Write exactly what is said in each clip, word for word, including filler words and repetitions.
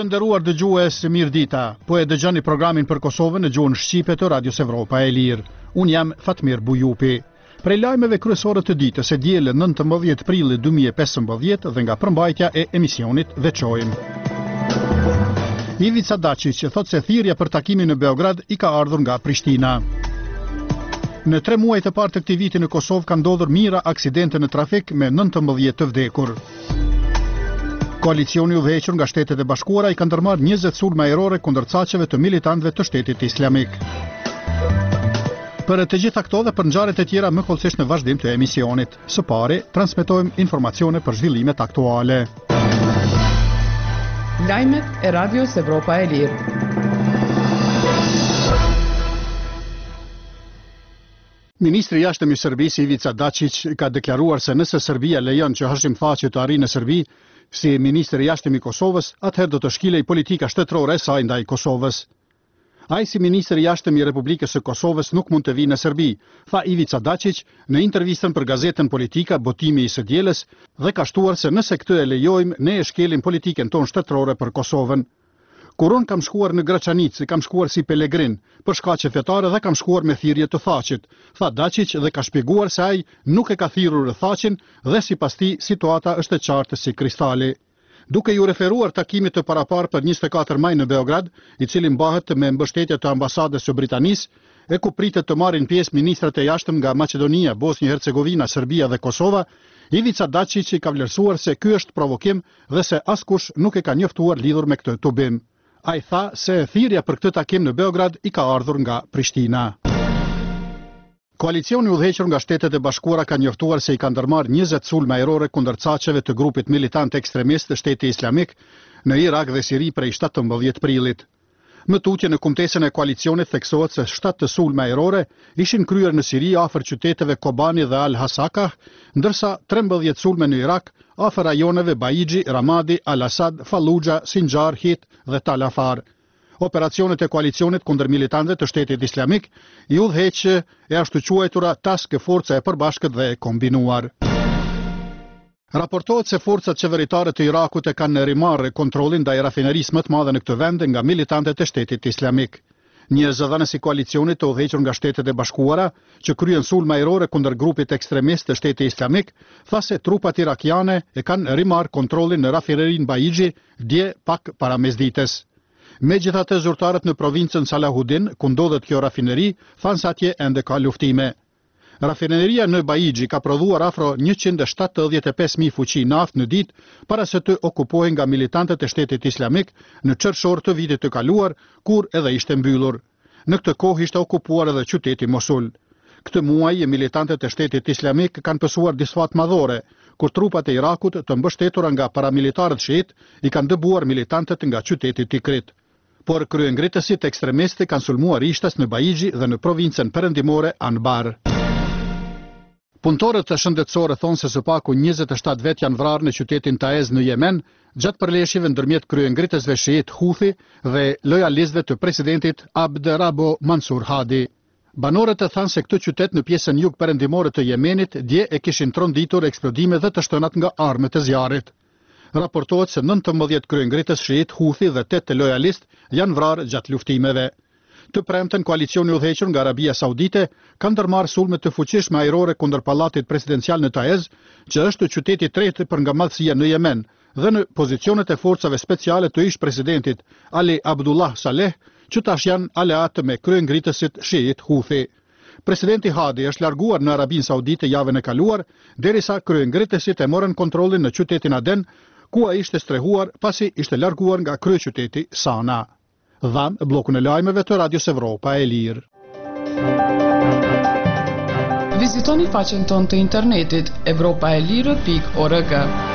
nderuar dëgjues, mirëdita. Po e dëgjoni programin për Kosovën në gjuhën shqipe të Radios Evropa e Lirë. Unë jam Fatmir Bujupi. Prej lajmeve kryesore të ditës e diele nëntëmbëdhjetë prilli dy mijë e pesëmbëdhjetë dhe nga përmbajtja e emisionit veçojmë. Ivica Dačić thot se thirrja për takimin në Beograd i ka ardhur nga Prishtina. Në tre muajt e parë të këtij viti në Kosovë kanë ndodhur mijëra aksidente në trafik me nëntëmbëdhjetë të vdekur. Koalicioni i udhëhequr nga Shtetet e Bashkuara i ka ndërmarrë njëzet sulme ajrore kundër caqeve të militantëve të Shtetit Islamik. Për të gjitha këto dhe për ngjarjet e tjera më kollësisht në vazhdim të emisionit. Së pari, transmetojmë informacione për zhvillimet aktuale. Lajmet e Radios Evropa e Lirë. Ministri i jashtëm i Serbisë Ivica Dačić ka deklaruar se nëse Serbia lejon që Hashim Thaçi të arrijë në Serbi, si ministri i jashtëm i Kosovës, atëherë do të shkilej politika shtetërore e saj ndaj Kosovës. Ai si ministri i jashtëm i Republikës së Kosovës nuk mund të vijë në Serbi, tha Ivica Dačić në intervistën për gazetën Politika botimi i së dielës dhe ka shtuar se nëse këtë e lejojmë, ne e shkelim politikën tonë shtetërore për Kosovën. Kur unë kam shkuar në Graçanic, kam shkuar si pelegrin, për shkaqe fetare dhe kam shkuar me thirrje të Thaçit, tha Dačić dhe ka shpjeguar se ai nuk e ka thirrur Thaçin dhe sipas tij situata është e qartë si kristali. Duke ju referuar takimit të parapar për njëzet e katër maj në Beograd, i cili mbahet me mbështetje të ambasadës së Britanisë, e ku pritet të marrin pjesë ministrat e jashtëm nga Maqedonia, Bosnjë Hercegovina, Serbia dhe Kosova, Ivica Dačić i ka vlerësuar se ky është provokim dhe se askush nuk e ka njoftuar lidhur me këtë tubim. Ai tha se thirrja për këtë takim në Beograd i ka ardhur nga Prishtina. Koalicioni i udhëhequr nga Shtetet e Bashkuara ka njoftuar se i ka ndërmarrë njëzet sulme ajrore kundër caqeve të grupit militant ekstremist të Shtetit Islamik në Irak dhe Siri prej shtatëmbëdhjetë prillit. Më tutje në kumtesën e koalicionit theksohet se shtatë sulme ajrore ishin kryer në Siri afër qyteteve Kobani dhe Al-Hasakah, ndërsa trembëdhjetë sulme në Irak afër rajoneve Baiji, Ramadi, Al-Asad, Fallujah, Sinjar, Hit dhe Tal Afar. Operacionet e koalicionit kundër militantëve të Shtetit Islamik i udhëheq e ashtu quajtura Task Forca e përbashkët dhe e kombinuar. Raportohet se forcat qeveritare të Irakut e kanë rimarrë kontrollin ndaj rafinerisë më të madhe në këtë vend nga militantët e Shtetit Islamik. Një zëdhënës i koalicionit të udhëhequr nga Shtetet e Bashkuara, që kryen sulme ajrore kundër grupit ekstremist të Shtetit Islamik, tha se trupat irakiane e kanë rimarrë kontrollin në rafinerinë Baiji dje pak para mesdites. Megjithatë, zyrtarët në provincën Salahudin, ku ndodhet kjo rafineri, thanë se atje ende ka luftime. Rafineria në Baiji ka prodhuar afro njëqind e shtatëdhjetë e pesë mijë fuqi naftë në ditë para se të okupohen nga militantët e Shtetit Islamik në qershor të vitit të kaluar, kur edhe ishte mbyllur. Në këtë kohë ishte okupuar edhe qyteti Mosul. Këtë muaj militantët e Shtetit Islamik kanë pësuar disfat madhore, kur trupat e Irakut të mbështetura nga paramilitarët shiit i kanë dëbuar militantët nga qyteti Tikrit. Por kryengritësit ekstremistë kanë sulmuar ishtas në Baiji dhe në provincën perëndimore Anbar. Punëtorët të shëndetësore thonë se së paku njëzet e shtatë vet janë vrarë në qytetin Taez në Yemen, gjatë përleshjeve ndërmjet kryengritësve shiit Houthi dhe lojalistëve të presidentit Abd Rabo Mansur Hadi. Banorët e thanë se këtë qytet në pjesën jug perëndimore të Yemenit dje e kishin tronditur eksplodime dhe të shtënat nga armët e zjarrit. Raportohet se nëntëmbëdhjetë kryengritës shiit Houthi dhe tetë lojalist janë vrarë gjatë luftimeve. Të premten koalicioni i udhëhequr nga Arabia Saudite ka ndërmarrë sulme të fuqishme ajrore kundër pallatit presidencial në Taez, që është qyteti i tretë për nga madhësia në Yemen, dhe në pozicionet e forcave speciale të ish presidentit Ali Abdullah Saleh, që tash janë aleatë me kryengritësit shiit Houthi. Presidenti Hadi është larguar në Arabinë Saudite javën e kaluar, derisa kryengritësit e morën kontrollin në qytetin Aden, ku ai ishte strehuar pasi ishte larguar nga kryeqyteti Sana. Dham blokun e lajmeve të Radios Evropa e Lirë. Vizitoni faqen tonë të internetit evropaelire pikë org.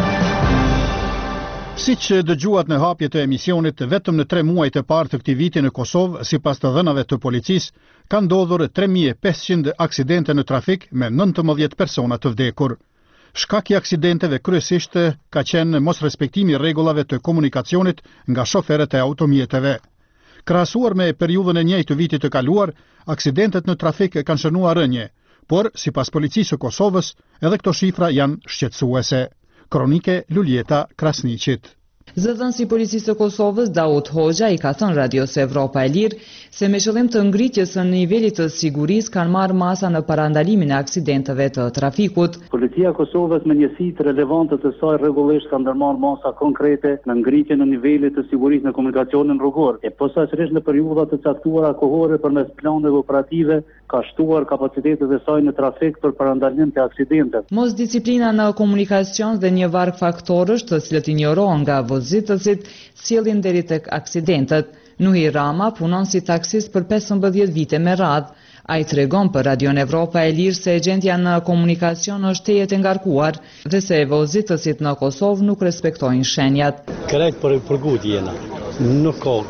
Siç dëgjuat në hapje të emisionit, vetëm në tre muajt e parë të këtij viti në Kosovë, sipas të dhënave të policisë, kanë ndodhur tre mijë e pesëqind aksidente në trafik me nëntëmbëdhjetë persona të vdekur. Shkaki i aksidenteve kryesisht ka qenë mosrespektimi i rregullave të komunikacionit nga shoferët e automjeteve. Krahasuar me periudhën e njëjtë të vitit të kaluar, aksidentet në trafik kanë shënuar rënje, por sipas policisë së Kosovës, edhe këto shifra janë shqetësuese. Kronike Luljeta Krasniqit. Zëdhënësi i Policisë së Kosovës, Daud Hoxha, i ka thënë Radios Evropa e Lirë se me qëllim të ngritjes së nivelit të sigurisë kanë marrë masa në parandalimin e aksidenteve të trafikut. Policia e Kosovës me njësitë relevante të saj rregullisht ka ndërmarrë masa konkrete në ngritjen e nivelit të sigurisë në komunikacionin rrugor. E posaçërisht në periudha të caktuara kohore përmes planeve operative ka shtuar kapacitetet e saj në trafik për parandalim të aksidenteve. Mos disiplina në komunikacion dhe një varg faktorësh të cilët injorohen nga vozitësit sjellin deri tek aksidentet. Nuhi Rama punon si taksist për pesëmbëdhjetë vite me radhë. Ai tregon për Radion Evropa e Lirë se gjendja në komunikacion është tejet e ngarkuar dhe se vozitësit në Kosovë nuk respektojnë shenjat. Krejt për përgut jena, nuk ka,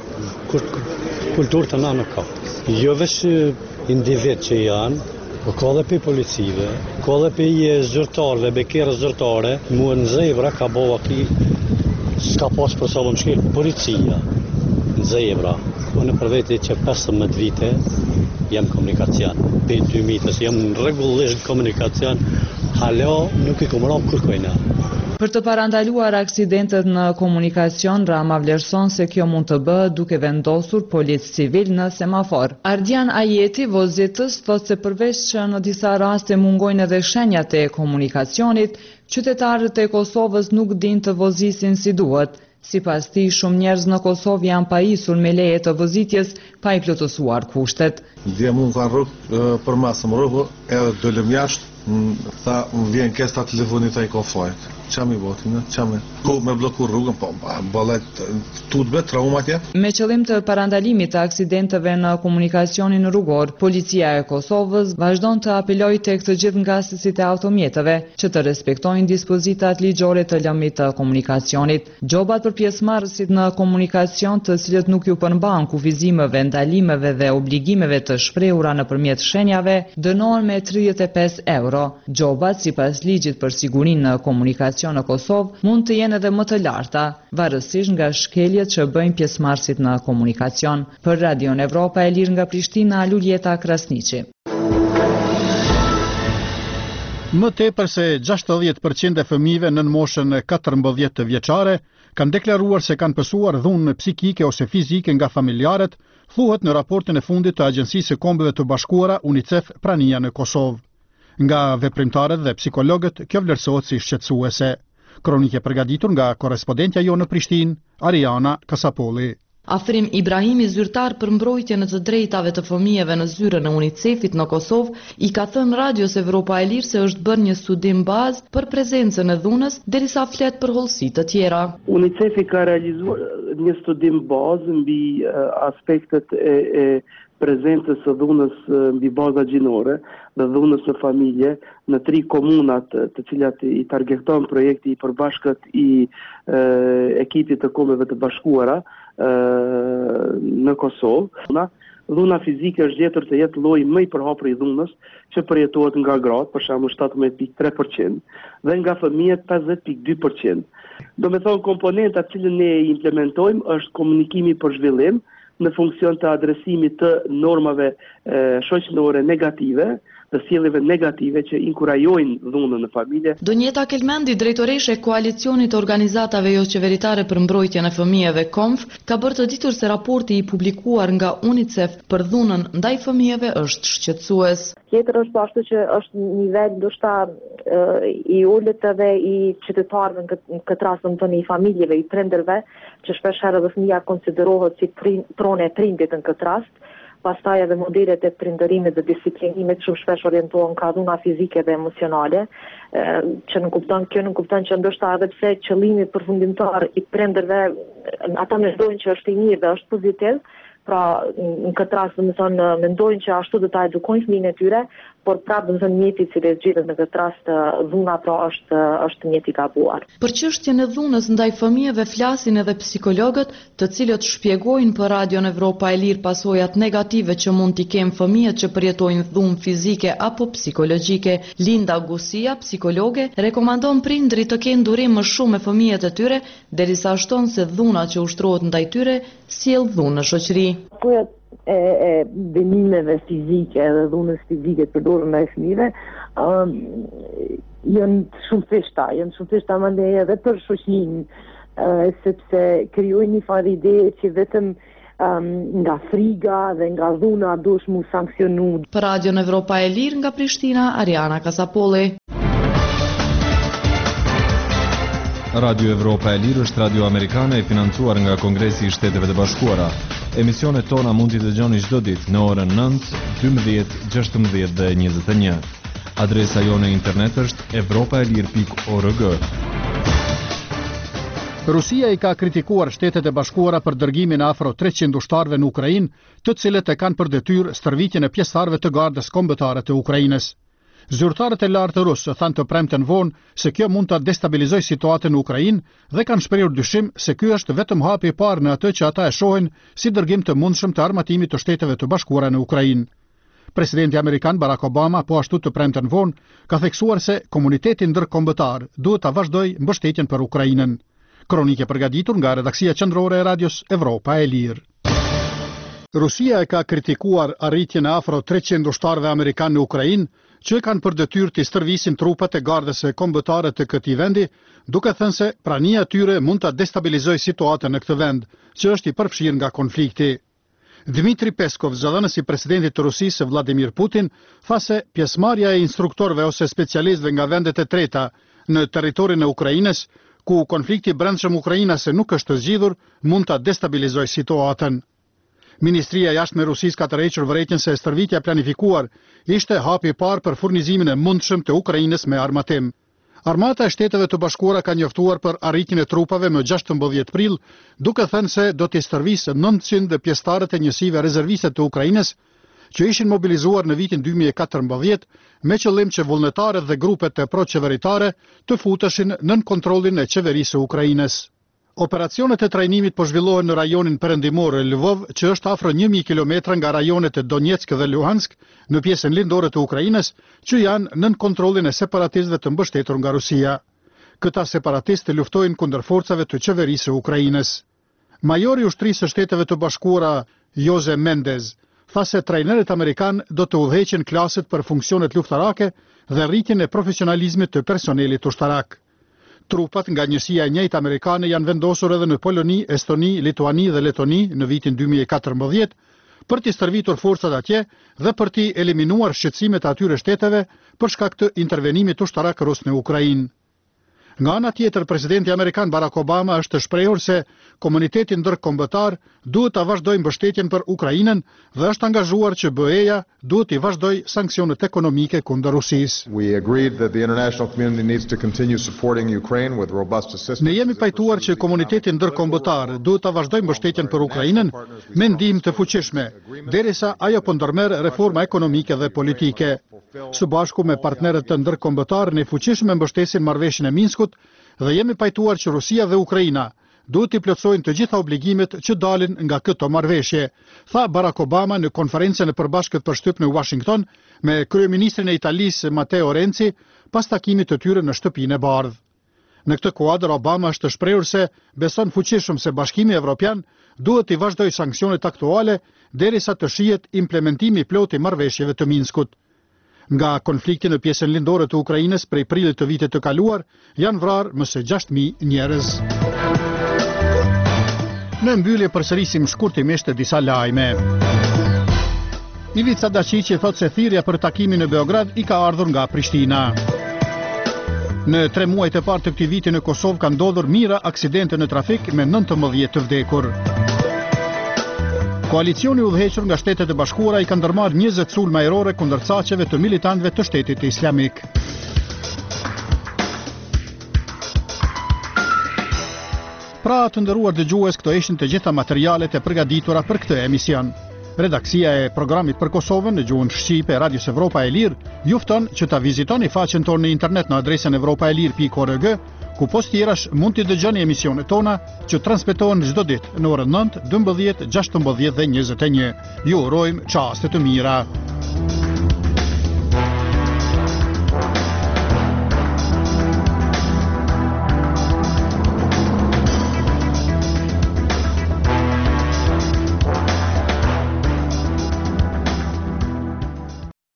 kulturë të na nuk ka. Jo veç individ që janë, po ka dhe për policive, ka dhe për zyrtarve, bekere zyrtare, mua në zebra ka bova ki, s'ka pas për sa më shkil, policia, në zebra, unë për veti që pesëmbëdhjetë vite, jam komunikacion, për dy mitës, jam rregullisht komunikacion, hala nuk i kumëram kërkojna. Për të parandaluar aksidentet në komunikacion, Rama vlerëson se kjo mund të bëhet duke vendosur policë civil në semafor. Ardian Ajeti, vozitës, thotë se përveç që në disa raste mungojnë edhe shenjat e komunikacionit, qytetarët e Kosovës nuk din të vozisin si duhet. Sipas tij, shumë njerëz në Kosovë janë pajisur me leje të vozitjes pa i plotësuar kushtet. Dhe mund të rrugë për masëm rrugë, edhe dolëm jashtë, tha më vjen kesta telefonit ai konfojt. Çam i voti, në çam ku me bloku rrugën, po ballet tut be traumatje. Me qëllim të parandalimit të aksidenteve në komunikacionin rrugor, Policia e Kosovës vazhdon të apelojë tek të gjithë ngasësit e automjeteve që të respektojnë dispozitat ligjore të lëmit të komunikacionit. Gjobat për pjesëmarrësit në komunikacion, të cilët nuk ju përmban kufizimeve, ndalimeve dhe obligimeve të shprehura nëpërmjet shenjave, dënohen me tridhjetë e pesë euro. Gjobat, sipas ligjit për sigurinë në komunikacion në Kosovë, mund të jenë edhe më të larta, varësisht nga shkeljet që bëjnë pjesëmarrësit në komunikacion. Për Radion Evropa e Lirë nga Prishtina, Luljeta Krasniqi. Më tepër se gjashtëdhjetë përqind e fëmijëve nën moshën katërmbëdhjetë vjeçare kanë deklaruar se kanë pësuar dhunë psikike ose fizike nga familjarët, thuhet në raportin e fundit të Agjencisë së Kombeve të Bashkuara UNICEF Prania në Kosovë. Nga veprimtarët dhe psikologët, kjo vlerësohet si shqetësuese. Kronike përgatitur nga korrespondentja jo në Prishtinë, Ariana Kasapolli. Afrim Ibrahimi, zyrtar për mbrojtjen e të drejtave të fëmijëve në zyrën e UNICEF-it në Kosovë, i ka thënë Radios Evropa e Lirë se është bërë një studim bazë për prezencën e dhunës, derisa flet për hollësi të tjera. UNICEF-i ka realizuar një studim bazë mbi aspektet e, e prezencës së dhunës mbi baza gjinore dhe dhunës në familje në tri komunat të cilat i targeton projekti i përbashkët i e, ekipit të Kombeve të Bashkuara në Kosovë. Dhuna fizike është gjetur të jetë lloji më i përhapur i dhunës që përjetohet nga gratë, për shembull shtatëmbëdhjetë pikë tre përqind, dhe nga fëmijët pesëdhjetë pikë dy përqind. Do me thonë komponenta që ne implementojmë është komunikimi për zhvillim në funksion të adresimit të normave e, shoqërore negative, të sjelljeve negative që inkurajojnë dhunën në familje. Donjeta Kelmendi, drejtoreshe e koalicionit të organizatave jo qeveritare për mbrojtjen e fëmijëve KOMF, ka bërë të ditur se raporti i publikuar nga UNICEF për dhunën ndaj fëmijëve është shqetësues. Tjetër është ashtu që është nivel ndoshta i ulët edhe i qytetarëve në këtë rast më i familjeve, i prindërve, që shpesh herë edhe fëmia konsiderohet si pronë e prindit në këtë rast. Pastaj edhe modelet e prindërimit dhe disiplinimit shumë shpesh orientohen ka dhuna fizike dhe emocionale, që nuk kupton kjo nuk kupton që ndoshta edhe pse qëllimi përfundimtar i prindërve, ata mendojnë që është i mirë dhe është pozitiv, pra në këtë rast do të thonë mendojnë që ashtu do ta edukojnë fëmijën e tyre, por prapë do të thonë mjeti i cili zgjedhet në këtë rast dhuna pra është është mjeti i gabuar. Për çështjen e dhunës ndaj fëmijëve flasin edhe psikologët, të cilët shpjegojnë për Radion Evropa e Lirë pasojat negative që mund t'i kenë fëmijët që përjetojnë dhunë fizike apo psikologjike. Linda Gusia, psikologe, rekomandon prindrit të kenë durim më shumë me fëmijët e tyre, derisa shton se dhuna që ushtrohet ndaj tyre sjell dhunë në shoqëri. Pasojat e, e dënimeve fizike dhe dhunës fizike të përdorur ndaj fëmijëve um, janë shumë thjeshta, janë shumë thjeshta mandej edhe për shoqërinë uh, sepse krijojnë një farë ide që vetëm um, nga friga dhe nga dhuna duhesh mu sanksionu. Për Radion Evropa e Lirë nga Prishtina, Ariana Kasapolli. Radio Evropa e Lirë është radio amerikane e financuar nga Kongresi i Shteteve të Bashkuara. Emisionet tona mund t'i dëgjoni çdo ditë në orën nëntë, dymbëdhjetë, gjashtëmbëdhjetë dhe njëzet e një. Adresa jone internet është evropaelir pikë org. Rusia i ka kritikuar Shtetet e Bashkuara për dërgimin e afro treqind ushtarëve në Ukrainë, të cilët e kanë për detyrë stërvitjen e pjesëtarëve të gardës kombëtare të Ukrainës. Zyrtarët e lartë rusë thanë të premten vonë se kjo mund të destabilizoj situatën në Ukrainë dhe kanë shprehur dyshim se ky është vetëm hapi i parë në atë që ata e shohin si dërgim të mundshëm të armatimit të Shteteve të Bashkuara në Ukrainë. Presidenti amerikan Barack Obama po ashtu të premten vonë ka theksuar se komuniteti ndërkombëtar duhet ta vazhdojë mbështetjen për Ukrainën. Kronike përgatitur nga redaksia qendrore e Radios Evropa e Lirë. Rusia e ka kritikuar arritjen e afro treqind ushtarëve amerikanë në Ukrainë, që kanë për detyrë të stërvisin trupat e gardës së kombëtare të këtij vendi, duke thënë se prania e tyre mund ta destabilizojë situatën në këtë vend, që është i përfshirë nga konflikti. Dmitri Peskov, zëdhënësi i presidentit të Rusisë Vladimir Putin, tha se pjesëmarrja e instruktorëve ose specialistëve nga vendet e treta në territorin e Ukrainës, ku konflikti brendshëm ukrainase nuk është zgjidhur, mund ta destabilizojë situatën. Ministria e Jashtme e Rusisë ka tërhequr vërejtjen se stërvitja planifikuar ishte hapi i parë për furnizimin e mundshëm të Ukrainës me armatim. Armata e Shteteve të Bashkuara ka njoftuar për arritjen e trupave më gjashtëmbëdhjetë prill, duke thënë se do t'i stërvisë nëntëqind pjesëtarët e njësive rezerviste të Ukrainës, që ishin mobilizuar në vitin dy mijë e katërmbëdhjetë me qëllim që vullnetarët dhe grupet e proqeveritare të futeshin nën kontrollin e qeverisë së Ukrainës. Operacionet e trajnimit po zhvillohen në rajonin perëndimor e Lvov, që është afro një mijë kilometra nga rajonet e Donetsk dhe Luhansk, në pjesën lindore të Ukrainës, që janë nën kontrollin e separatistëve të mbështetur nga Rusia. Këta separatistë luftojnë kundër forcave të qeverisë së Ukrainës. Majori i ushtrisë së Shteteve të Bashkuara, Jose Mendez, tha se trajnerët amerikan do të udhëheqin klaset për funksionet luftarake dhe rritjen e profesionalizmit të personelit ushtarak. Trupat nga njësia e njëjtë amerikane janë vendosur edhe në Poloni, Estoni, Lituani dhe Letoni në vitin dy mijë e katërmbëdhjetë për t'i stërvitur forcat atje dhe për t'i eliminuar shqetësimet e atyre shteteve për shkak të intervenimit ushtarak rus në Ukrainë. Nga ana tjetër, presidenti amerikan Barack Obama është shprehur se komuniteti ndërkombëtar duhet ta vazhdojë mbështetjen për Ukrainën dhe është angazhuar që B E-ja duhet të vazhdojë sanksionet ekonomike kundër Rusisë. We agreed that the international community needs to continue supporting Ukraine with robust assistance. Ne jemi pajtuar që komuniteti ndërkombëtar duhet ta vazhdojë mbështetjen për Ukrainën me ndihmë të fuqishme, derisa ajo po ndërmerr reforma ekonomike dhe politike. Së bashku me partnerët të ndërkombëtar ne fuqishëm mbështesim marrëveshjen e Minskut dhe jemi pajtuar që Rusia dhe Ukraina duhet të plotësojnë të gjitha obligimet që dalin nga këto marrëveshje, tha Barack Obama në konferencën e përbashkët për shtyp në Washington me kryeministrin e Italisë Matteo Renzi pas takimit të tyre në Shtëpinë e Bardhë. Në këtë kuadër, Obama është shprehur se beson fuqishëm se Bashkimi Evropian duhet të vazhdojë sanksionet aktuale derisa të shihet implementimi i plotë i marrëveshjeve të Minskut. Nga konflikti në pjesën lindore të Ukrainës prej prillit të vitit të kaluar, janë vrarë më së gjashtë mijë njerëz. Në mbyllje përsërisim shkurtimisht disa lajme. Ivica Dačić thotë se thirrja për takimin në Beograd i ka ardhur nga Prishtina. Në tre muajt e parë të këtij viti në Kosovë ka ndodhur mijëra aksidente në trafik me nëntëmbëdhjetë të vdekur. Koalicioni udhëhequr nga Shtetet e Bashkuara i ka ndërmarrë njëzet sulme ajrore kundër caqeve të militantëve të Shtetit Islamik. Pra të nderuar dëgjues, këto ishin të gjitha materialet e përgatitura për këtë emision. Redaksia e programit për Kosovën në gjuhën shqipe e Radios Evropa e Lirë ju fton që ta vizitoni faqen tonë në internet në adresën evropaelir pikë org, ku post tjerash mund të dëgjoni emisionet tona që transmetohen çdo ditë në orën nëntë, dymbëdhjetë, gjashtëmbëdhjetë dhe njëzet e një. Ju urojmë çaste të mira.